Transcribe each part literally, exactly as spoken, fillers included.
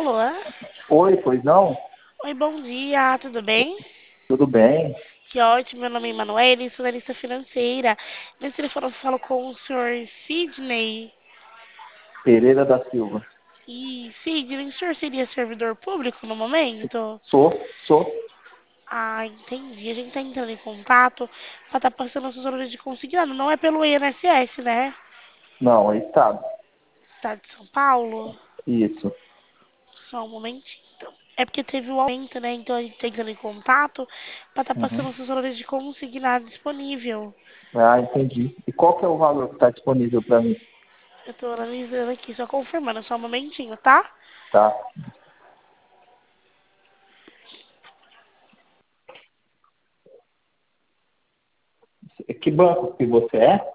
Alô? Oi, pois não? Oi, bom dia, tudo bem? Tudo bem? Que ótimo, meu nome é Emanuele, sou analista financeira. Nesse telefone eu falo com o senhor Sidney. Pereira da Silva. E, Sidney, o senhor seria servidor público no momento? Sou, sou. Ah, entendi. A gente tá entrando em contato pra estar passando as horas de consignado. Não é pelo I N S S, né? Não, é Estado. Estado de São Paulo? Isso. Só um momentinho. Então. É porque teve o aumento, né? Então a gente tá entrando em contato pra estar Uhum. passando as horas de consignado disponível. Ah, entendi. E qual que é o valor que está disponível para mim? Eu tô analisando aqui, só confirmando, só um momentinho, tá? Tá. Que banco que você é?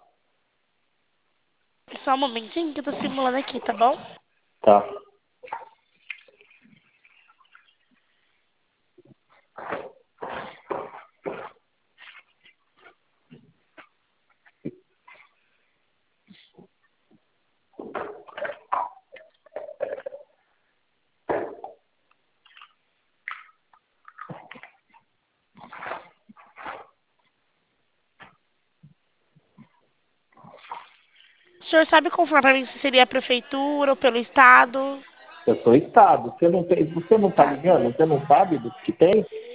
Só um momentinho que eu tô simulando aqui, tá bom? Tá. O senhor sabe confirmar pra mim se seria a prefeitura ou pelo estado? Eu sou Estado. Você não tem, você não tá Estado, ligando? né? Você não sabe do que tem?